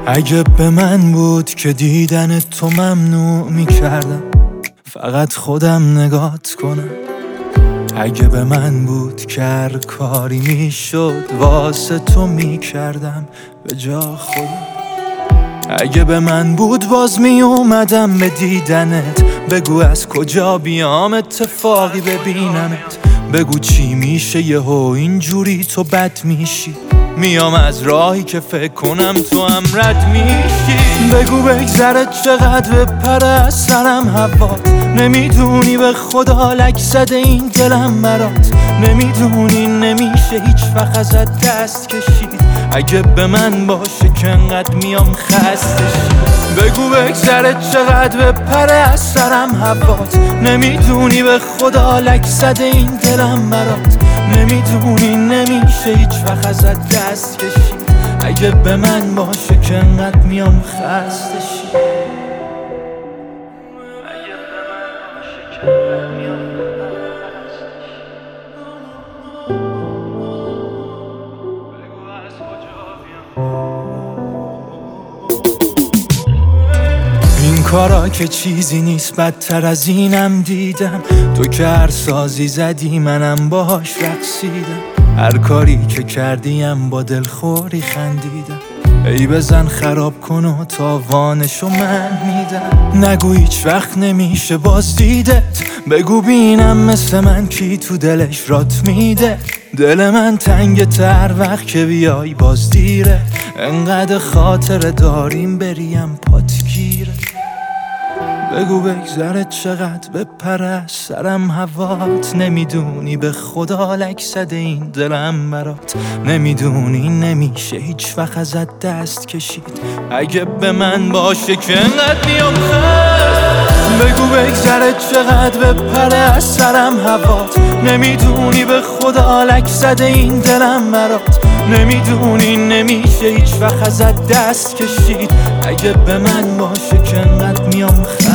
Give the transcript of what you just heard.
اگه به من بود که دیدن تو ممنوع میکردم، فقط خودم نگات کنم. اگه به من بود که هر کاری میشد واسه تو میکردم به جا خودم. اگه به من بود باز میومدم به دیدنت، بگو از کجا بیام اتفاقی ببینمت، بگو چی میشه یهو اینجوری تو بد میشی، میام از راهی که فکر کنم تو هم رد میشی. بگو بگذره چقدر بپره از سرم هوات، نمیدونی به خدا لک زده این دلم برات، نمیدونی نمیشه هیچ وقت ازت دست کشید. اگه به من باشه که انقدر میام خستشی. بگو بگذره چقدر بپره از سرم هوات، نمیدونی به خدا لک زده این دلم برات، نمیدونی نمیشه هیچ وقت ازت دست کشید. اگه به من باشه که انقدر میام خستشی. این کارا که چیزی نیست بدتر از اینم دیدم، تو که هر سازی زدی منم باهاش رقصیدم، هر کاری که کردیم با دلخوری خندیدم. ای بزن خراب کن و تاوانشو من میدم، نگو هیچ وقت نمیشه باز دیدت، بگو بینم مثل من کی تو دلش رات میده. دل من تنگ تر وقت که بیای باز دیره، انقدر خاطر داریم بریم پات گیره. بگو بگذره چقدر بپره از سرم هوات، نمیدونی به خدا لک زده این دلم برات، نمیدونی نمیشه هیچ وقت ازت دست کشید. اگه به من باشه که انقدر میام خست. بگو بگذره چقدر بپره از سرم هوات، نمیدونی به خدا لک زده این دلم برات، نمیدونی نمیشه هیچ وقت ازت دست کشید. اگه به من باشه که انقدر میام خست.